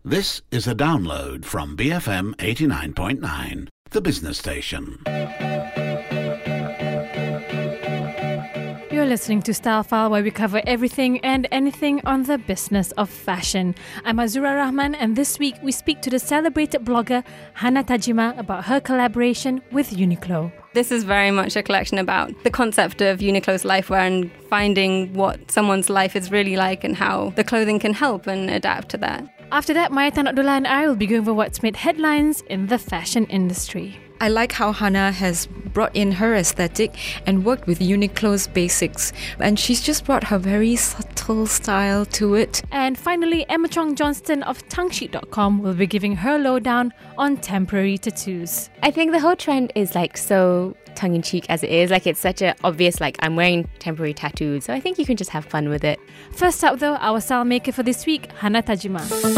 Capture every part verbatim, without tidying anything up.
This is a download from B F M eighty-nine point nine, the business station. You're listening to Style File, where we cover everything and anything on the business of fashion. I'm Azura Rahman, and this week we speak to the celebrated blogger Hana Tajima about her collaboration with Uniqlo. This is very much a collection about the concept of Uniqlo's lifewear and finding what someone's life is really like and how the clothing can help and adapt to that. After that, Maya Tan Abdullah and I will be going over what's made headlines in the fashion industry. I like how Hana has brought in her aesthetic and worked with Uniqlo's basics. And she's just brought her very subtle style to it. And finally, Emma Chong Johnston of tongue sheet dot com will be giving her lowdown on temporary tattoos. I think the whole trend is like so tongue-in-cheek as it is. Like, it's such a obvious, like, I'm wearing temporary tattoos. So I think you can just have fun with it. First up though, our style maker for this week, Hana Tajima.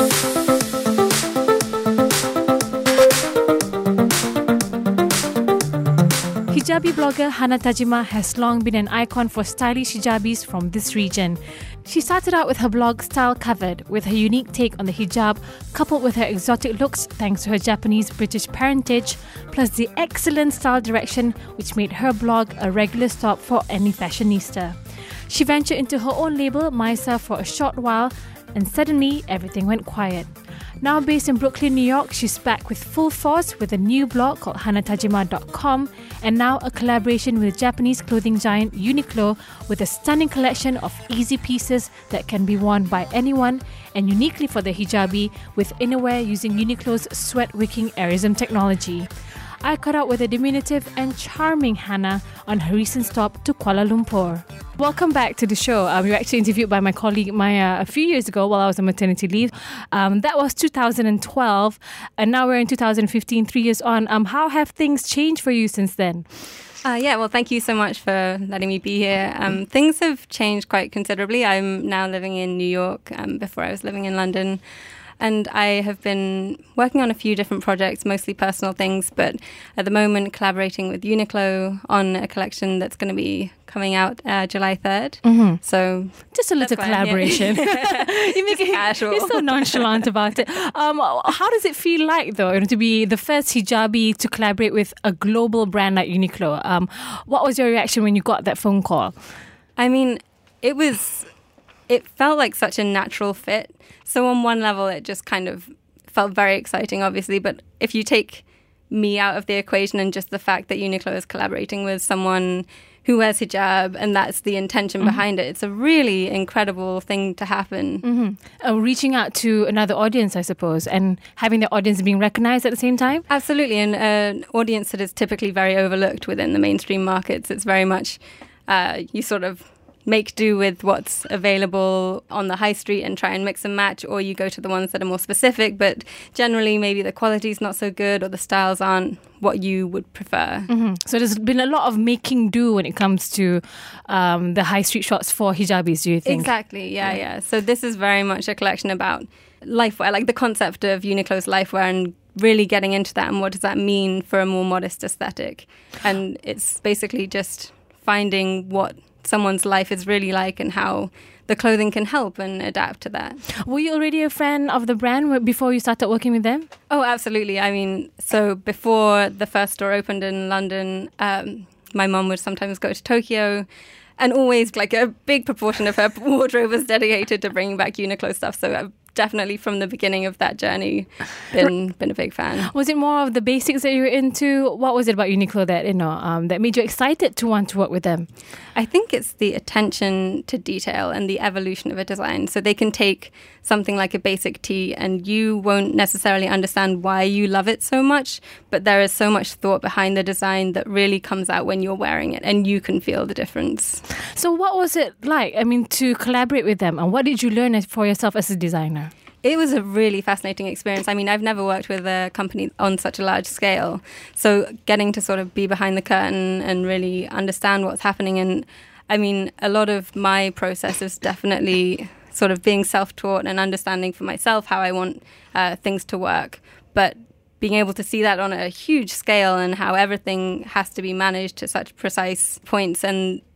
Hijabi blogger Hana Tajima has long been an icon for stylish hijabis from this region. She started out with her blog Style Covered, with her unique take on the hijab, coupled with her exotic looks thanks to her Japanese-British parentage, plus the excellent style direction which made her blog a regular stop for any fashionista. She ventured into her own label, Mysa, for a short while, and suddenly everything went quiet. Now based in Brooklyn, New York, she's back with full force with a new blog called hana tajima dot com, and now a collaboration with Japanese clothing giant Uniqlo with a stunning collection of easy pieces that can be worn by anyone, and uniquely for the hijabi with innerwear using Uniqlo's sweat-wicking Airism technology. I caught up with a diminutive and charming Hana on her recent stop to Kuala Lumpur. Welcome back to the show. Um, you were actually interviewed by my colleague Maya a few years ago while I was on maternity leave. Um, that was two thousand twelve, and now we're in two thousand fifteen, three years on. Um, how have things changed for you since then? Uh, yeah, well, thank you so much for letting me be here. Um, things have changed quite considerably. I'm now living in New York. Um, before I was living in London. And I have been working on a few different projects, mostly personal things, but at the moment collaborating with Uniqlo on a collection that's going to be coming out uh, July third. Mm-hmm. So just a little collaboration. Yeah. you make it casual. You're so nonchalant about it. Um, how does it feel like, though, to be the first hijabi to collaborate with a global brand like Uniqlo? Um, what was your reaction when you got that phone call? I mean, it was... It felt like such a natural fit. So on one level, it just kind of felt very exciting, obviously. But if you take me out of the equation and just the fact that Uniqlo is collaborating with someone who wears hijab and that's the intention mm-hmm. behind it, it's a really incredible thing to happen. Mm-hmm. Uh, reaching out to another audience, I suppose, and having the audience being recognized at the same time? Absolutely. And uh, an audience that is typically very overlooked within the mainstream markets. It's very much, uh, you sort of make do with what's available on the high street and try and mix and match, or you go to the ones that are more specific, but generally maybe the quality's not so good or the styles aren't what you would prefer. Mm-hmm. So there's been a lot of making do when it comes to um, the high street shots for hijabis, do you think? Exactly, yeah, yeah, yeah. So this is very much a collection about lifewear, like the concept of Uniqlo's lifewear and really getting into that and what does that mean for a more modest aesthetic. And it's basically just finding what someone's life is really like and how the clothing can help and adapt to that. Were you already a fan of the brand before you started working with them? Oh, absolutely. I mean, so before the first store opened in London, um, my mum would sometimes go to Tokyo, and always like a big proportion of her wardrobe was dedicated to bringing back Uniqlo stuff. So I've definitely from the beginning of that journey been been a big fan. Was it more of the basics that you were into? What was it about Uniqlo that, you know, um, that made you excited to want to work with them? I think it's the attention to detail and the evolution of a design. So they can take something like a basic tee and you won't necessarily understand why you love it so much, but there is so much thought behind the design that really comes out when you're wearing it and you can feel the difference. So what was it like, I mean, to collaborate with them, and what did you learn for yourself as a designer? It was a really fascinating experience. I mean, I've never worked with a company on such a large scale. So getting to sort of be behind the curtain and really understand what's happening. And I mean, a lot of my process is definitely sort of being self-taught and understanding for myself how I want uh, things to work. But being able to see that on a huge scale and how everything has to be managed to such precise points and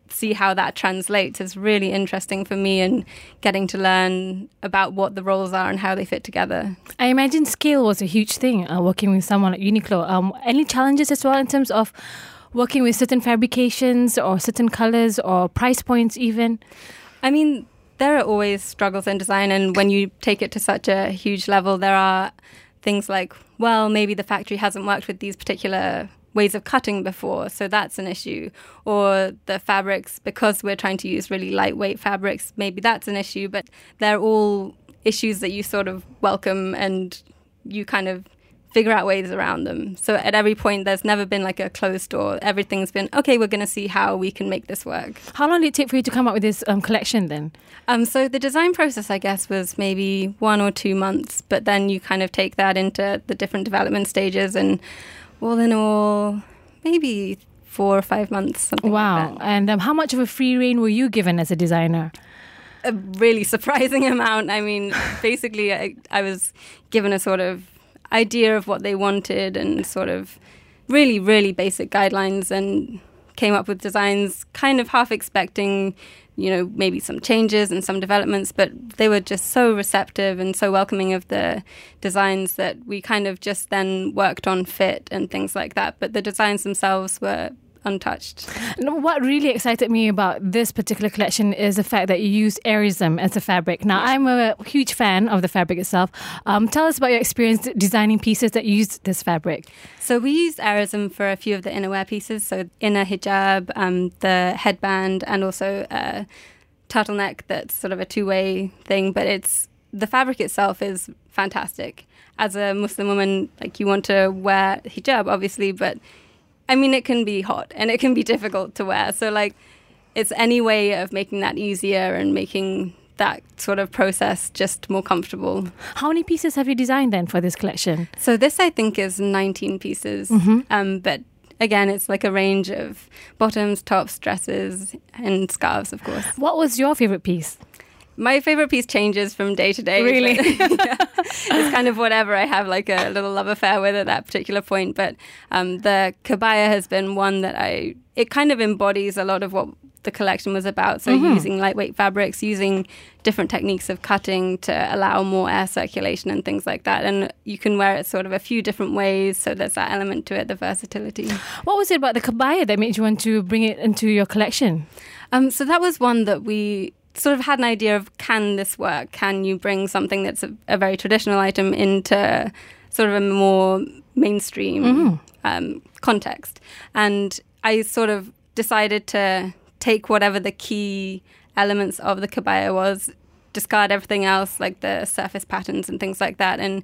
see how that translates is really interesting for me, and getting to learn about what the roles are and how they fit together. I imagine scale was a huge thing uh, working with someone like Uniqlo. Um, any challenges as well in terms of working with certain fabrications or certain colors or price points even? I mean, there are always struggles in design, and when you take it to such a huge level, there are things like, well, maybe the factory hasn't worked with these particular ways of cutting before, so that's an issue. Or the fabrics, because we're trying to use really lightweight fabrics, maybe that's an issue, but they're all issues that you sort of welcome and you kind of figure out ways around them. So at every point, there's never been like a closed door. Everything's been, okay, we're going to see how we can make this work. How long did it take for you to come up with this um, collection then? Um, so the design process, I guess, was maybe one or two months, but then you kind of take that into the different development stages, and all in all, maybe four or five months, something wow. like that. And um, how much of a free rein were you given as a designer? A really surprising amount. I mean, basically, I, I was given a sort of idea of what they wanted and sort of really, really basic guidelines, and came up with designs kind of half expecting, you know, maybe some changes and some developments, but they were just so receptive and so welcoming of the designs that we kind of just then worked on fit and things like that. But the designs themselves were untouched. What really excited me about this particular collection is the fact that you use Airism as a fabric. Now, I'm a huge fan of the fabric itself. Um, tell us about your experience designing pieces that use this fabric. So we used Airism for a few of the innerwear pieces, so inner hijab, um, the headband, and also a turtleneck that's sort of a two-way thing, but it's the fabric itself is fantastic. As a Muslim woman, like, you want to wear hijab, obviously, but I mean, it can be hot and it can be difficult to wear. So, like, it's any way of making that easier and making that sort of process just more comfortable. How many pieces have you designed then for this collection? So this, I think, is nineteen pieces. Mm-hmm. Um, but again, it's like a range of bottoms, tops, dresses, and scarves, of course. What was your favorite piece? My favorite piece changes from day to day. Really? But, yeah, it's kind of whatever. I have like a little love affair with at that particular point. But um, the kabaya has been one that I, it kind of embodies a lot of what the collection was about. So Mm-hmm. using lightweight fabrics, using different techniques of cutting to allow more air circulation and things like that. And you can wear it sort of a few different ways. So there's that element to it, the versatility. What was it about the kabaya that made you want to bring it into your collection? Um, so that was one that we sort of had an idea of, can this work? Can you bring something that's a, a very traditional item into sort of a more mainstream Mm-hmm. um, context? And I sort of decided to take whatever the key elements of the kabaya was, discard everything else, like the surface patterns and things like that, and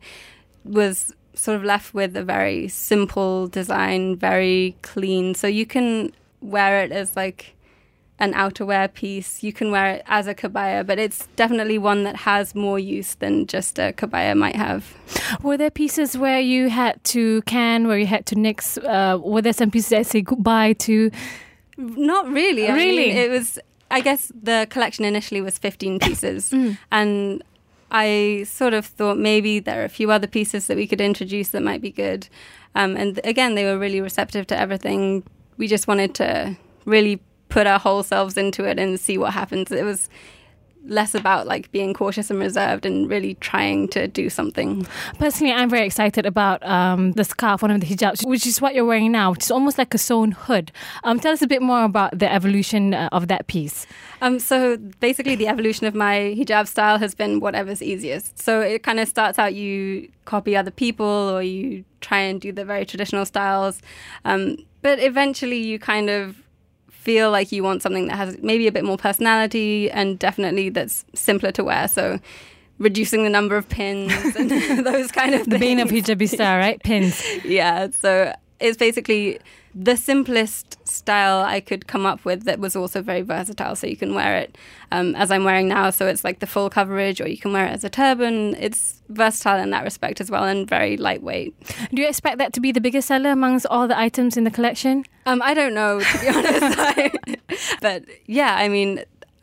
was sort of left with a very simple design, very clean. So you can wear it as like an outerwear piece. You can wear it as a kabaya, but it's definitely one that has more use than just a kabaya might have. Were there pieces where you had to can, where you had to nix? Uh, were there some pieces that say goodbye to? Not really. I Really? mean, it was, I guess the collection initially was fifteen pieces. Mm. And I sort of thought maybe there are a few other pieces that we could introduce that might be good. Um, and again, they were really receptive to everything. We just wanted to really put our whole selves into it and see what happens. It was less about like being cautious and reserved and really trying to do something. Personally, I'm very excited about um, the scarf, one of the hijabs, which is what you're wearing now, which is almost like a sewn hood. Um, tell us a bit more about the evolution uh, of that piece. Um, so basically the evolution of my hijab style has been whatever's easiest. So it kind of starts out, you copy other people or you try and do the very traditional styles. Um, but eventually you kind of feel like you want something that has maybe a bit more personality and definitely that's simpler to wear. So reducing the number of pins and those kind of things. The bane of hijabista, right? Pins. Yeah, so it's basically the simplest style I could come up with that was also very versatile. So you can wear it um, as I'm wearing now, so it's like the full coverage, or you can wear it as a turban. It's versatile in that respect as well, and very lightweight. Do you expect that to be the biggest seller amongst all the items in the collection? Um, I don't know, to be honest. I, but yeah, I mean,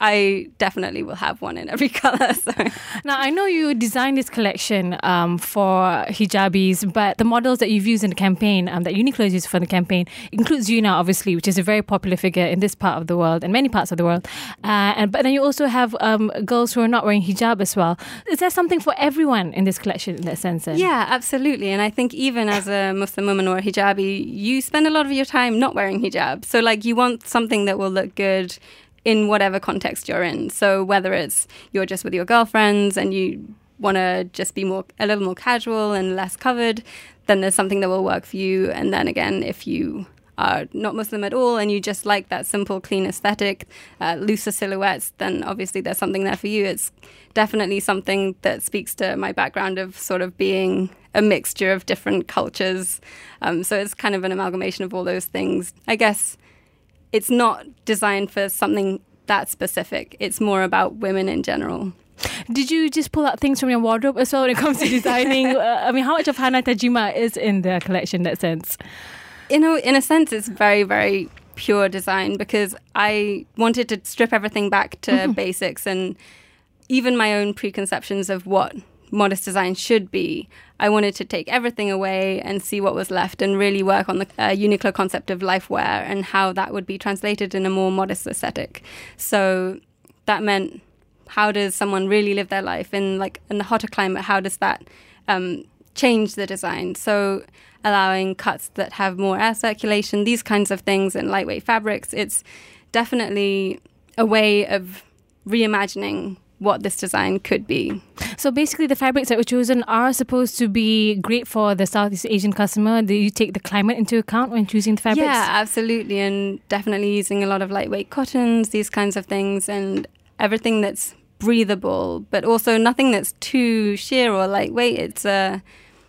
I definitely will have one in every color. So. Now, I know you designed this collection um, for hijabis, but the models that you've used in the campaign, um, that Uniqlo has used for the campaign, includes Yuna, obviously, which is a very popular figure in this part of the world and many parts of the world. Uh, and But then you also have um, girls who are not wearing hijab as well. Is there something for everyone in this collection in that sense? Then? Yeah, absolutely. And I think even as a Muslim woman or a hijabi, you spend a lot of your time not wearing hijab. So like you want something that will look good in whatever context you're in. So whether it's you're just with your girlfriends and you want to just be more a little more casual and less covered, then there's something that will work for you. And then again, if you are not Muslim at all and you just like that simple, clean aesthetic, uh, looser silhouettes, then obviously there's something there for you. It's definitely something that speaks to my background of sort of being a mixture of different cultures. Um, so it's kind of an amalgamation of all those things. I guess it's not designed for something that specific. It's more about women in general. Did you just pull out things from your wardrobe as well when it comes to designing? uh, I mean, how much of Hana Tajima is in the collection in that sense? You know, in a sense, it's very, very pure design because I wanted to strip everything back to mm-hmm. basics, and even my own preconceptions of what modest design should be. I wanted to take everything away and see what was left and really work on the uh, Uniqlo concept of life wear and how that would be translated in a more modest aesthetic. So that meant, how does someone really live their life in like in the hotter climate? How does that um, change the design? So allowing cuts that have more air circulation, these kinds of things, and lightweight fabrics. It's definitely a way of reimagining what this design could be. So basically the fabrics that were chosen are supposed to be great for the Southeast Asian customer. Do you take the climate into account when choosing the fabrics? Yeah, absolutely. And definitely using a lot of lightweight cottons, these kinds of things, and everything that's breathable, but also nothing that's too sheer or lightweight. It's a,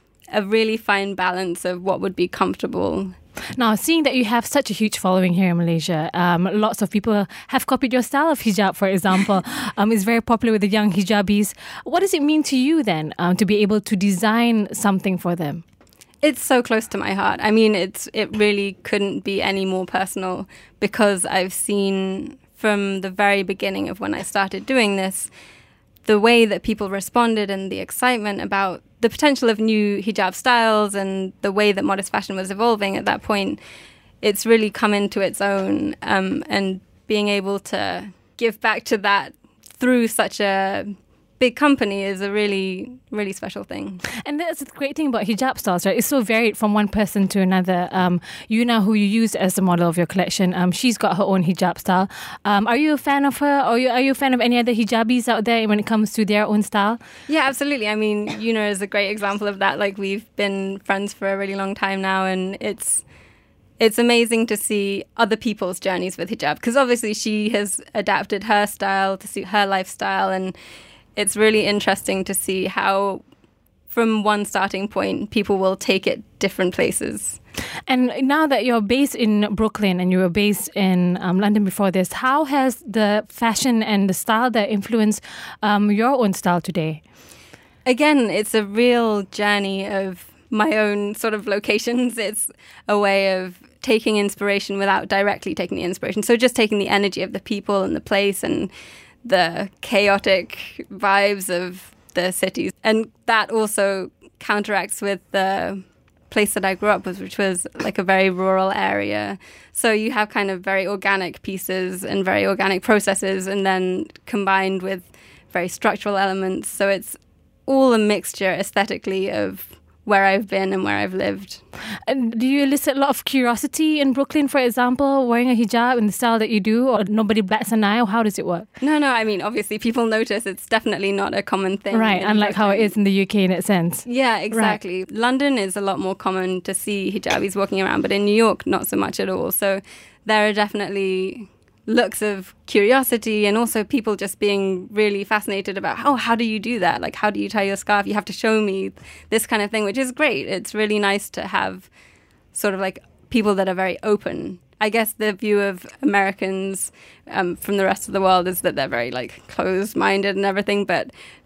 a really fine balance of what would be comfortable. Now, seeing that you have such a huge following here in Malaysia, um, lots of people have copied your style of hijab, for example. um, it's very popular with the young hijabis. What does it mean to you then um, to be able to design something for them? It's so close to my heart. I mean, it's it really couldn't be any more personal because I've seen from the very beginning of when I started doing this, the way that people responded and the excitement about the potential of new hijab styles and the way that modest fashion was evolving at that point, it's really come into its own. Um, and being able to give back to that through such a big company is a really, really special thing. And that's the great thing about hijab styles, right? It's so varied from one person to another. Um, Yuna, who you used as the model of your collection, um, she's got her own hijab style. Um, are you a fan of her? Or are you, are you a fan of any other hijabis out there when it comes to their own style? Yeah, absolutely. I mean, Yuna is a great example of that. Like, we've been friends for a really long time now, and it's It's amazing to see other people's journeys with hijab, because obviously she has adapted her style to suit her lifestyle, and it's really interesting to see how from one starting point people will take it different places. And now that you're based in Brooklyn and you were based in um, London before this, how has the fashion and the style that influenced um, your own style today? Again, it's a real journey of my own sort of locations. It's a way of taking inspiration without directly taking the inspiration. So just taking the energy of the people and the place and the chaotic vibes of the cities. And that also counteracts with the place that I grew up with, which was like a very rural area. So you have kind of very organic pieces and very organic processes, and then combined with very structural elements. So it's all a mixture aesthetically of where I've been and where I've lived. And do you elicit a lot of curiosity in Brooklyn, for example, wearing a hijab in the style that you do, or nobody bats an eye, or how does it work? No, no, I mean, obviously people notice. It's definitely not a common thing. Right, unlike Brooklyn. How it is in the U K in that sense. Yeah, exactly. Right. London is a lot more common to see hijabis walking around, but in New York, not so much at all. So there are definitely looks of curiosity, and also people just being really fascinated about, oh, how do you do that? Like, how do you tie your scarf? You have to show me this kind of thing, which is great. It's really nice to have sort of like people that are very open. I guess the view of Americans um, from the rest of the world is that they're very like closed-minded and everything, but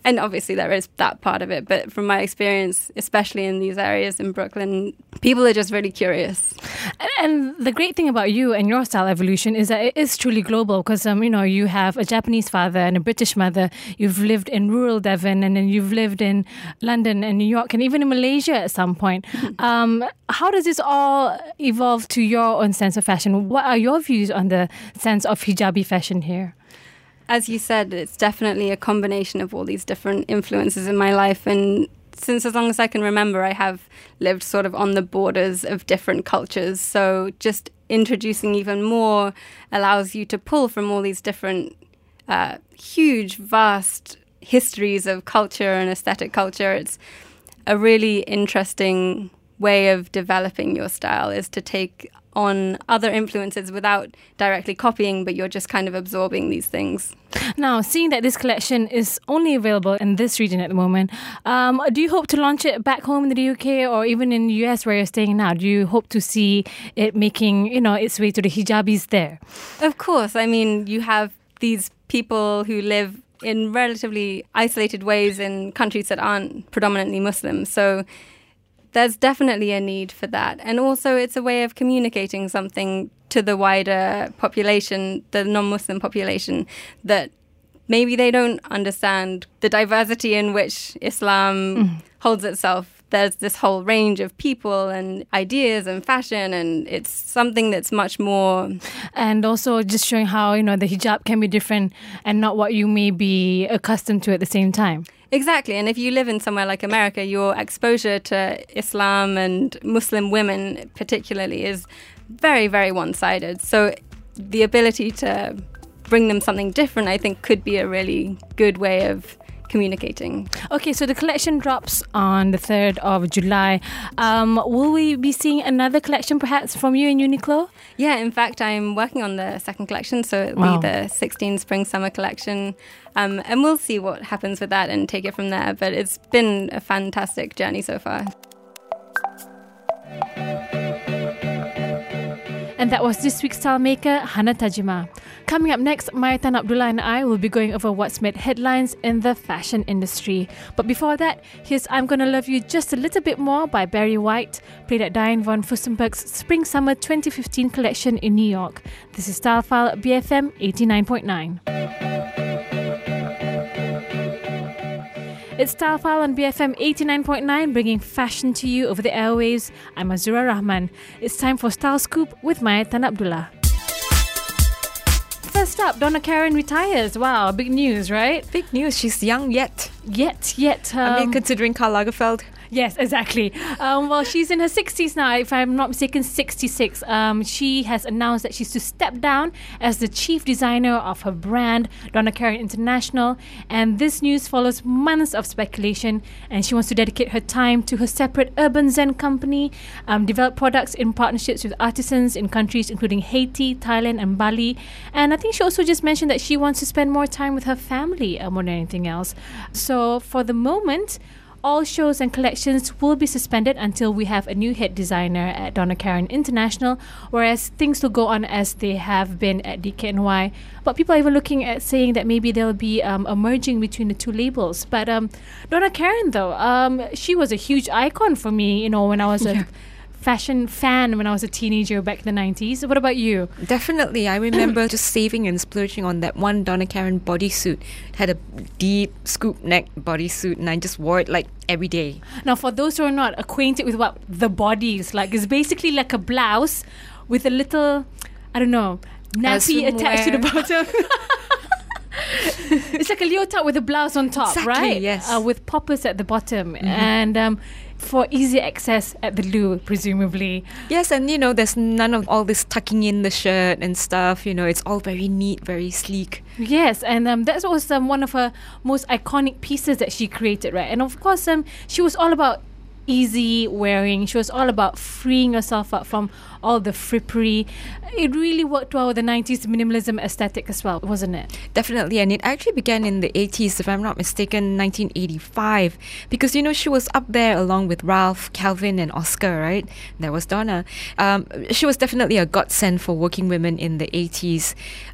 and obviously there is that part of it, but from my experience, especially in these areas in Brooklyn, people are just really curious. And the great thing about you and your style evolution is that it is truly global, because um, you know, you have a Japanese father and a British mother. You've lived in rural Devon, and then you've lived in London and New York, and even in Malaysia at some point. um, how does this all evolve to your own sense of fashion? What are your views on the sense of hijabi fashion here? As you said, it's definitely a combination of all these different influences in my life, and since as long as I can remember, I have lived sort of on the borders of different cultures. So just introducing even more allows you to pull from all these different uh, huge, vast histories of culture and aesthetic culture. It's a really interesting way of developing your style, is to take on other influences without directly copying, but you're just kind of absorbing these things. Now, seeing that this collection is only available in this region at the moment, um, do you hope to launch it back home in the U K or even in the U S where you're staying now? Do you hope to see it making, you know, its way to the hijabis there? Of course. I mean, you have these people who live in relatively isolated ways in countries that aren't predominantly Muslim. So there's definitely a need for that. And also it's a way of communicating something to the wider population, the non-Muslim population, that maybe they don't understand the diversity in which Islam mm. holds itself. There's this whole range of people and ideas and fashion, and it's something that's much more... And also just showing how, you know, the hijab can be different and not what you may be accustomed to at the same time. Exactly. And if you live in somewhere like America, your exposure to Islam and Muslim women particularly is very, very one-sided. So the ability to bring them something different, I think, could be a really good way of communicating. Okay, so the collection drops on the third of July. Um, will we be seeing another collection perhaps from you in Uniqlo? Yeah, in fact, I'm working on the second collection, so it'll wow. be the sixteen Spring Summer collection. Um, and we'll see what happens with that and take it from there. But it's been a fantastic journey so far. And that was this week's style maker, Hana Tajima. Coming up next, Maya Tan Abdullah and I will be going over what's made headlines in the fashion industry. But before that, here's I'm Gonna Love You Just a Little Bit More by Barry White, played at Diane von Furstenberg's Spring Summer twenty fifteen collection in New York. This is Style File at B F M eighty-nine point nine. It's Style File on B F M eighty-nine point nine, bringing fashion to you over the airwaves. I'm Azura Rahman. It's time for Style Scoop with Maya Tan Abdullah. First up, Donna Karan retires. Wow, big news, right? Big news. She's young yet. Yet, yet. Um, I mean, considering Karl Lagerfeld. Yes, exactly. Um, well, she's in her sixties now, if I'm not mistaken, sixty-six. Um, she has announced that she's to step down as the chief designer of her brand, Donna Karan International. And this news follows months of speculation, and she wants to dedicate her time to her separate Urban Zen company, um, develop products in partnerships with artisans in countries including Haiti, Thailand, and Bali. And I think she also just mentioned that she wants to spend more time with her family uh, more than anything else. So for the moment, all shows and collections will be suspended until we have a new head designer at Donna Karan International, whereas things will go on as they have been at D K N Y. But people are even looking at saying that maybe there'll be um, a merging between the two labels. But um, Donna Karan, though, um, she was a huge icon for me, you know, when I was a... Yeah. fashion fan when I was a teenager back in the nineties. What about you? Definitely. I remember just saving and splurging on that one Donna Karan bodysuit. It had a deep scoop neck bodysuit, and I just wore it like every day. Now, for those who are not acquainted with what the body is like, it's basically like a blouse with a little, I don't know, nappy attached to the bottom. It's like a leotard with a blouse on top, exactly, right? Yes. Uh, with poppers at the bottom. Mm-hmm. And um, for easy access at the loo, presumably. Yes, and you know, there's none of all this tucking in the shirt and stuff. You know, it's all very neat, very sleek. Yes, and um, that was um, one of her most iconic pieces that she created, right? And of course, um, she was all about easy wearing. She was all about freeing herself up from all the frippery. It really worked well with the nineties minimalism aesthetic as well, wasn't it? Definitely, and it actually began in the eighties, if I'm not mistaken, nineteen eighty-five, because, you know, she was up there along with Ralph, Calvin, and Oscar, right? There was Donna. Um, she was definitely a godsend for working women in the eighties.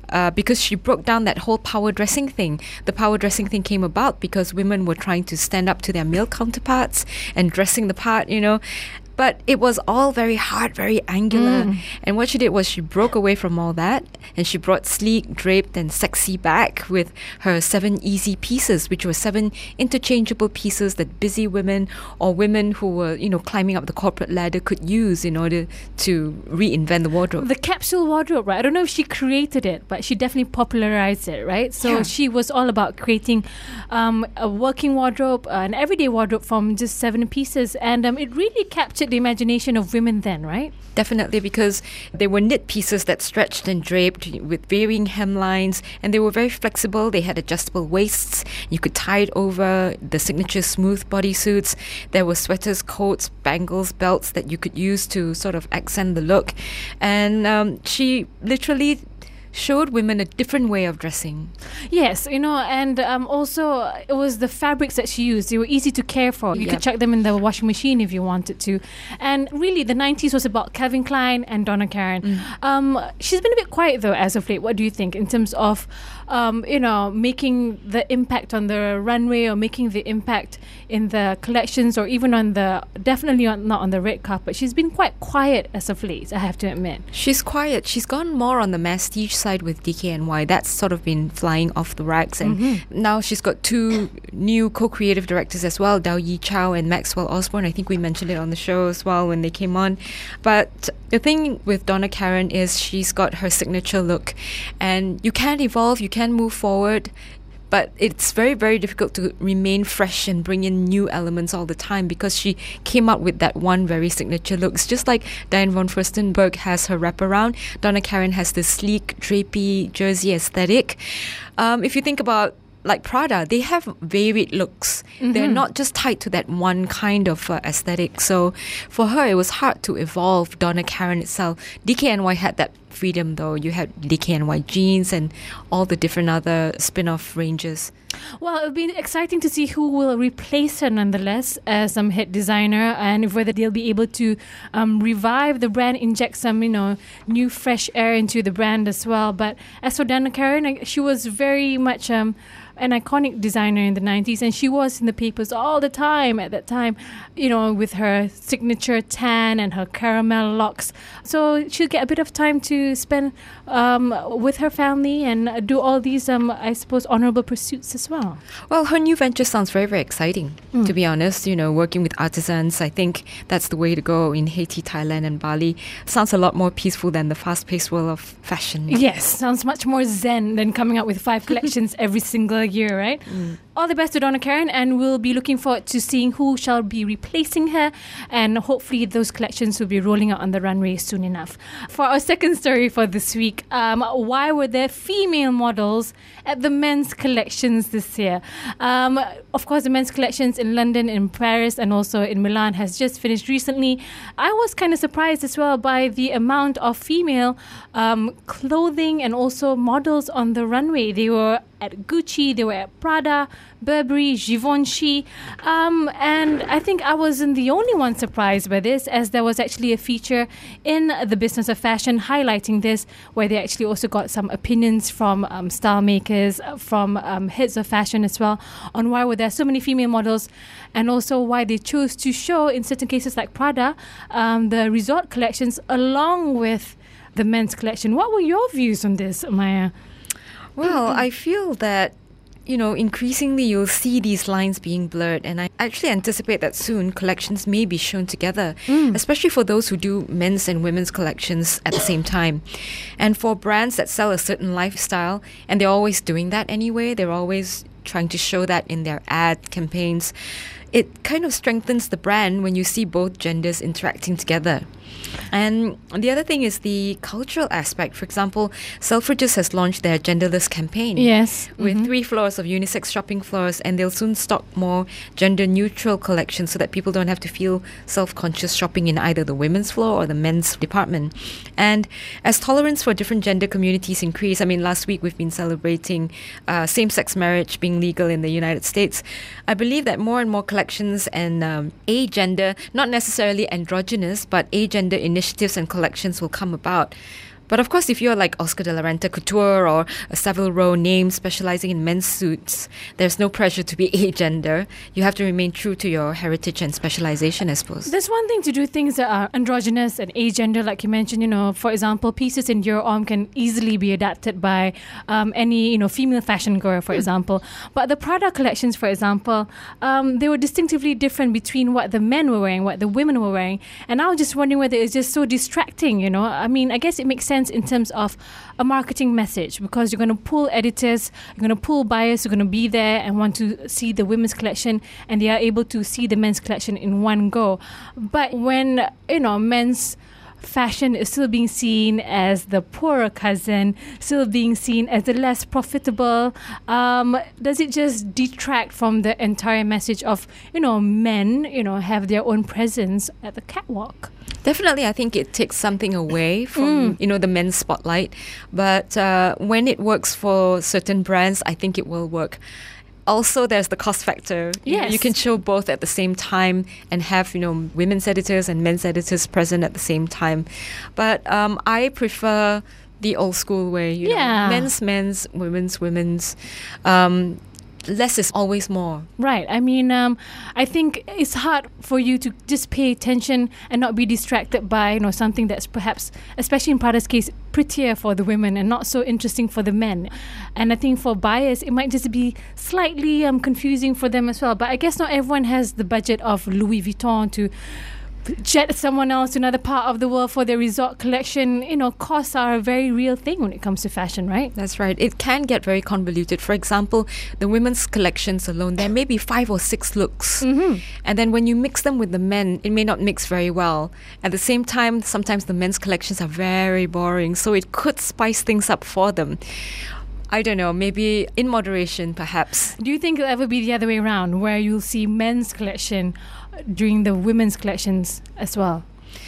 uh, because she broke down that whole power dressing thing. The power dressing thing came about because women were trying to stand up to their male counterparts and dressing the part, you know. But it was all very hard, very angular. Mm. And what she did was she broke away from all that and she brought sleek, draped and sexy back with her seven easy pieces, which were seven interchangeable pieces that busy women or women who were, you know, climbing up the corporate ladder could use in order to reinvent the wardrobe. The capsule wardrobe, right? I don't know if she created it, but she definitely popularized it, right? So Yeah. she was all about creating um, a working wardrobe, uh, an everyday wardrobe from just seven pieces. And um, it really captured the imagination of women then, right? Definitely, because they were knit pieces that stretched and draped with varying hemlines, and they were very flexible. They had adjustable waists. You could tie it over the signature smooth bodysuits. There were sweaters, coats, bangles, belts that you could use to sort of accent the look. And um, she literally showed women a different way of dressing. Yes, you know, and um, also it was the fabrics that she used. They were easy to care for. You Yep. could chuck them in the washing machine if you wanted to. And really, the nineties was about Calvin Klein and Donna Karan. Mm. Um, she's been a bit quiet, though, as of late. What do you think in terms of, um, you know, making the impact on the runway or making the impact in the collections or even on the, definitely on, not on the red carpet? She's been quite quiet as of late, I have to admit. She's quiet. She's gone more on the masstige side with D K N Y. That's sort of been flying off the racks. And Mm-hmm. now she's got two new co-creative directors as well, Dao Yi Chow and Maxwell Osborne. I think we mentioned it on the show as well when they came on. But the thing with Donna Karan is she's got her signature look. And you can evolve, you can move forward, but it's very, very difficult to remain fresh and bring in new elements all the time because she came out with that one very signature look. It's just like Diane von Furstenberg has her wraparound. Donna Karan has this sleek, drapey jersey aesthetic. Um, if you think about like Prada, they have varied looks. They're not just tied to that one kind of uh, aesthetic. So for her, it was hard to evolve Donna Karan itself. D K N Y had that freedom though. You had D K N Y jeans and all the different other spin-off ranges. Well, it'll be exciting to see who will replace her nonetheless as um, head designer and if whether they'll be able to um, revive the brand, inject some, you know, new fresh air into the brand as well. But as for Donna Karan, I- she was very much um, an iconic designer in the nineties and she was in the papers all the time at that time, you know, with her signature tan and her caramel locks. So she'll get a bit of time to spend um, with her family and do all these, um, I suppose, honorable pursuits as well. Well, her new venture sounds very, very exciting, to be honest. You know, working with artisans, I think that's the way to go in Haiti, Thailand and Bali. Sounds a lot more peaceful than the fast-paced world of fashion. Yes, sounds much more zen than coming up with five collections every single year, right? All the best to Donna Karan, and we'll be looking forward to seeing who shall be replacing her, and hopefully those collections will be rolling out on the runway soon enough. For our second story for this week, um, why were there female models at the men's collections this year? Um, of course, the men's collections in London, in Paris, and also in Milan has just finished recently. I was kind of surprised as well by the amount of female um, clothing and also models on the runway. They were at Gucci, they were at Prada, Burberry, Givenchy, um, and I think I wasn't the only one surprised by this, as there was actually a feature in the Business of Fashion highlighting this, where they actually also got some opinions from um, style makers, from um, heads of fashion as well, on why were there so many female models, and also why they chose to show, in certain cases like Prada, um, the resort collections along with the men's collection. What were your views on this, Maya? Well, I feel that, you know, increasingly you'll see these lines being blurred, and I actually anticipate that soon collections may be shown together, especially for those who do men's and women's collections at the same time. And for brands that sell a certain lifestyle, and they're always doing that anyway, they're always trying to show that in their ad campaigns, it kind of strengthens the brand when you see both genders interacting together. And the other thing is the cultural aspect. For example, Selfridges has launched their genderless campaign. Yes. With Mhm. three floors of unisex shopping floors, and they'll soon stock more gender-neutral collections so that people don't have to feel self-conscious shopping in either the women's floor or the men's department. And as tolerance for different gender communities increase, I mean, last week we've been celebrating uh, same-sex marriage being legal in the United States. I believe that more and more collections and um, agender, not necessarily androgynous, but agender initiatives and collections will come about. But of course, if you're like Oscar de la Renta Couture or a Savile Row name specializing in men's suits, there's no pressure to be agender. You have to remain true to your heritage and specialization, I suppose. There's one thing to do things that are androgynous and agender, like you mentioned. You know, for example, pieces in Dior Homme can easily be adapted by um, any, you know, female fashion girl, for mm. example. But the Prada collections, for example, um, they were distinctively different between what the men were wearing, what the women were wearing. And I was just wondering whether it's just so distracting, you know. I mean, I guess it makes sense in terms of a marketing message, because you're going to pull editors, you're going to pull buyers who are going to be there and want to see the women's collection, and they are able to see the men's collection in one go. But when, you know, men's fashion is still being seen as the poorer cousin, still being seen as the less profitable, um, does it just detract from the entire message of, you know, men, you know, have their own presence at the catwalk? Definitely, I think it takes something away from, mm. you know, the men's spotlight. But uh, when it works for certain brands, I think it will work. Also, there's the cost factor. Yes. You, you can show both at the same time and have, you know, women's editors and men's editors present at the same time. But um, I prefer the old school way, you yeah. know, men's, men's, women's, women's. Um, less is always more. Right. I mean, um, I think it's hard for you to just pay attention and not be distracted by, you know, something that's perhaps, especially in Prada's case, prettier for the women and not so interesting for the men. And I think for buyers, it might just be slightly um, confusing for them as well. But I guess not everyone has the budget of Louis Vuitton to jet someone else to another part of the world for their resort collection. You know, costs are a very real thing when it comes to fashion, right? That's right. It can get very convoluted. For example, the women's collections alone, there may be five or six looks. Mm-hmm. And then when you mix them with the men, it may not mix very well. At the same time, sometimes the men's collections are very boring. So it could spice things up for them. I don't know, maybe in moderation, perhaps. Do you think it'll ever be the other way around, where you'll see men's collection during the women's collections as well?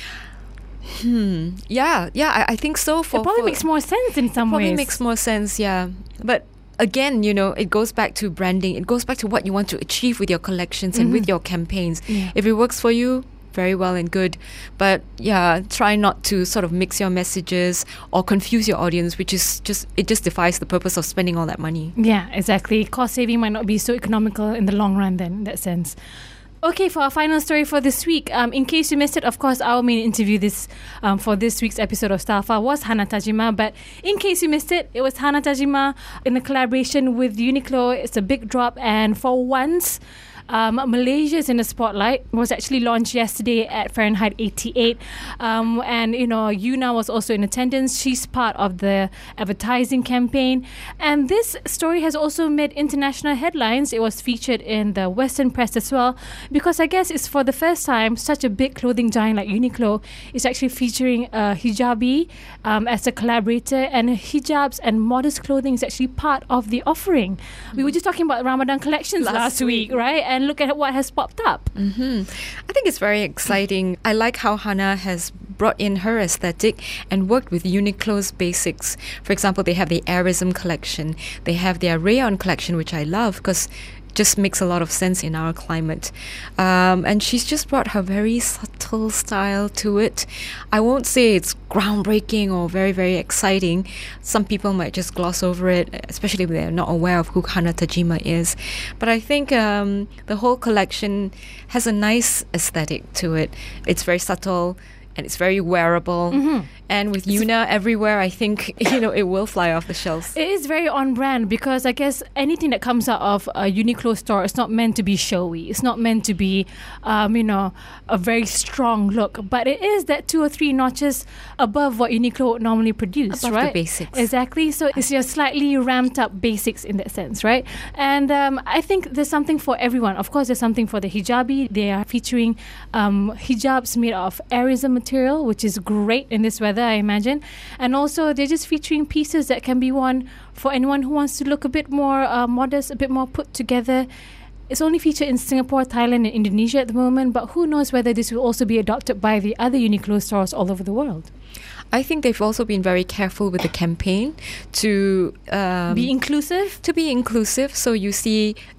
Hmm. Yeah, yeah, I, I think so. For, it probably for, makes more sense in some it probably ways. makes more sense, yeah. But again, you know, it goes back to branding. It goes back to what you want to achieve with your collections and mm-hmm. with your campaigns. Yeah. If it works for you, very well and good. But yeah, try not to sort of mix your messages or confuse your audience, which is just, it just defies the purpose of spending all that money. Yeah, exactly. Cost saving might not be so economical in the long run then, in that sense. Okay, for our final story for this week, um, in case you missed it, of course, our main interview this um, for this week's episode of Style File was Hana Tajima. But in case you missed it, it was Hana Tajima in a collaboration with Uniqlo. It's a big drop, and for once, Um, Malaysia is in the spotlight. It was actually launched yesterday at Fahrenheit eighty-eight. Um, and, you know, Yuna was also in attendance. She's part of the advertising campaign. And this story has also made international headlines. It was featured in the Western press as well, because I guess it's for the first time such a big clothing giant like Uniqlo is actually featuring a hijabi um, as a collaborator, and hijabs and modest clothing is actually part of the offering. Mm-hmm. We were just talking about Ramadan collections last, last week, week, right? And look at what has popped up. Mm-hmm. I think it's very exciting. I like how Hana has brought in her aesthetic and worked with Uniqlo's basics. For example, they have the Airism collection. They have their Rayon collection, which I love because just makes a lot of sense in our climate. Um, and she's just brought her very subtle style to it. I won't say it's groundbreaking or very, very exciting. Some people might just gloss over it, especially if they're not aware of who Hana Tajima is. But I think um, the whole collection has a nice aesthetic to it. It's very subtle and it's very wearable. Mm-hmm. And with Yuna everywhere, I think, you know, it will fly off the shelves. It is very on brand, because I guess anything that comes out of a Uniqlo store is not meant to be showy. It's not meant to be, um, you know, a very strong look. But it is that two or three notches above what Uniqlo would normally produce, above right? the basics. Exactly. So it's your slightly ramped up basics in that sense, right? And um, I think there's something for everyone. Of course, there's something for the hijabi. They are featuring um, hijabs made of Airism material, which is great in this weather, I imagine. And also they're just featuring pieces that can be worn for anyone who wants to look a bit more uh, modest, a bit more put together. It's only featured in Singapore, Thailand and Indonesia at the moment, but who knows whether this will also be adopted by the other Uniqlo stores all over the world. I think they've also been very careful with the campaign to um, be inclusive. To be inclusive, so you see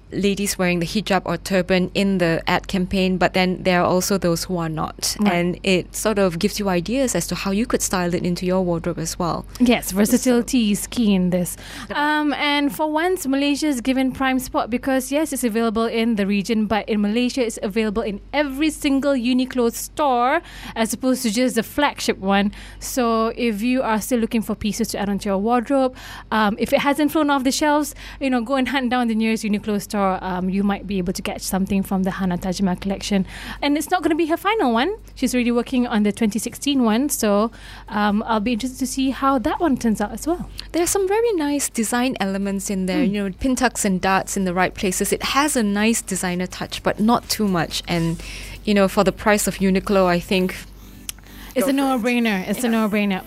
ladies wearing the hijab or turban in the ad campaign, but then there are also those who are not. Right. And it sort of gives you ideas as to how you could style it into your wardrobe as well. Yes, versatility is key in this. Um, and for once, Malaysia is given prime spot because, yes, it's available in the region, but in Malaysia, it's available in every single Uniqlo store as opposed to just the flagship one. So if you are still looking for pieces to add onto your wardrobe, um, if it hasn't flown off the shelves, you know, go and hunt down the nearest Uniqlo store. Um, you might be able to catch something from the Hana Tajima collection. And it's not going to be her final one. She's already working on the twenty sixteen one. So um, I'll be interested to see how that one turns out as well. There are some very nice design elements in there, mm. you know, pin tucks and darts in the right places. It has a nice designer touch, but not too much. And, you know, for the price of Uniqlo, I think it's a no-brainer. It's yeah. a no-brainer.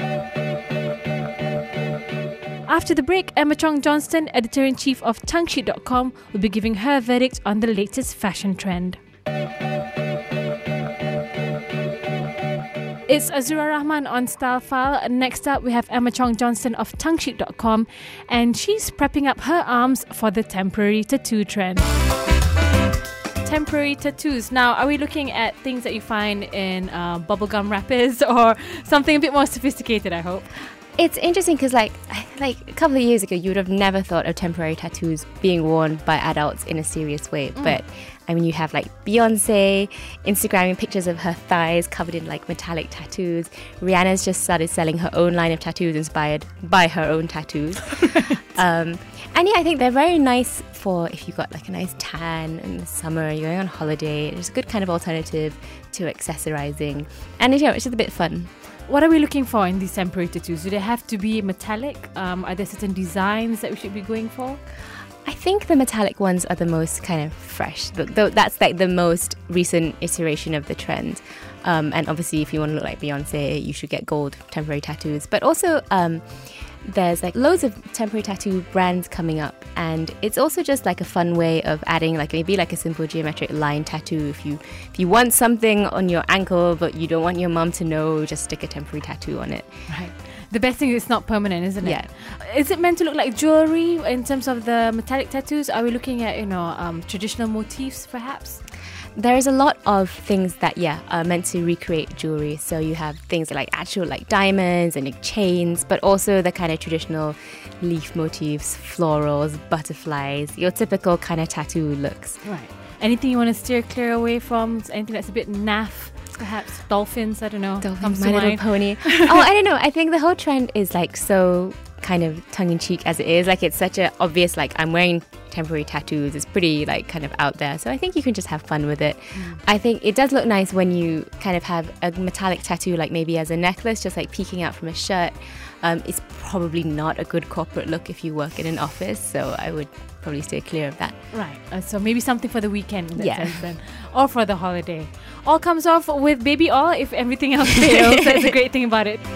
After the break, Emma Chong Johnston, editor-in-chief of tongue sheet dot com, will be giving her verdict on the latest fashion trend. It's Azura Rahman on Style File. Next up, we have Emma Chong Johnston of tongue sheet dot com, and she's prepping up her arms for the temporary tattoo trend. Temporary tattoos. Now, are we looking at things that you find in uh, bubblegum wrappers or something a bit more sophisticated, I hope? It's interesting because, like, like a couple of years ago, you would have never thought of temporary tattoos being worn by adults in a serious way. Mm. But I mean, you have like Beyonce Instagramming pictures of her thighs covered in like metallic tattoos. Rihanna's just started selling her own line of tattoos inspired by her own tattoos. um, and yeah, I think they're very nice for if you've got like a nice tan in the summer, you're going on holiday. It's a good kind of alternative to accessorizing, and you know, it's just a bit fun. What are we looking for in these temporary tattoos? Do they have to be metallic? Um, are there certain designs that we should be going for? I think the metallic ones are the most kind of fresh. The, the, that's like the most recent iteration of the trend. Um, and obviously, if you want to look like Beyonce, you should get gold temporary tattoos. But also, um, there's like loads of temporary tattoo brands coming up, and it's also just like a fun way of adding like maybe like a simple geometric line tattoo. If you if you want something on your ankle but you don't want your mum to know, just stick a temporary tattoo on it. Right. The best thing is it's not permanent, isn't it? Yeah. Is it meant to look like jewelry in terms of the metallic tattoos? Are we looking at, you know, um, traditional motifs perhaps? There's a lot of things that, yeah, are meant to recreate jewelry. So you have things like actual like diamonds and like chains, but also the kind of traditional leaf motifs, florals, butterflies, your typical kind of tattoo looks. Right. Anything you want to steer clear away from? Anything that's a bit naff? Perhaps dolphins, I don't know. Dolphins, My Little Pony. Oh, I don't know. I think the whole trend is like so kind of tongue-in-cheek as it is. Like it's such a obvious, like I'm wearing temporary tattoos. It's pretty like kind of out there. So I think you can just have fun with it. Mm. I think it does look nice when you kind of have a metallic tattoo, like maybe as a necklace, just like peeking out from a shirt. Um, it's probably not a good corporate look if you work in an office. So I would probably stay clear of that. Right. Uh, so maybe something for the weekend in that yeah. sense then. Or for the holiday. All comes off with baby oil if everything else fails. That's the great thing about it.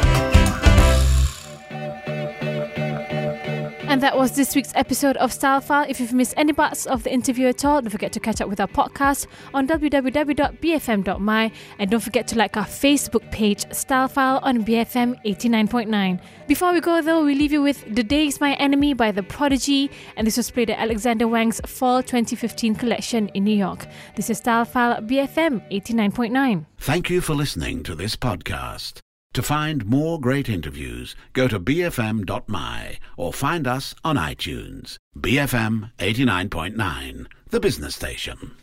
And that was this week's episode of Style File. If you've missed any parts of the interview at all, don't forget to catch up with our podcast on w w w dot b f m dot m y, and don't forget to like our Facebook page, Style File, on B F M eighty-nine point nine. Before we go though, we leave you with The Day Is My Enemy by The Prodigy, and this was played at Alexander Wang's Fall twenty fifteen collection in New York. This is Style File at B F M eighty-nine point nine. Thank you for listening to this podcast. To find more great interviews, go to b f m dot m y or find us on iTunes. B F M eighty-nine point nine, the business station.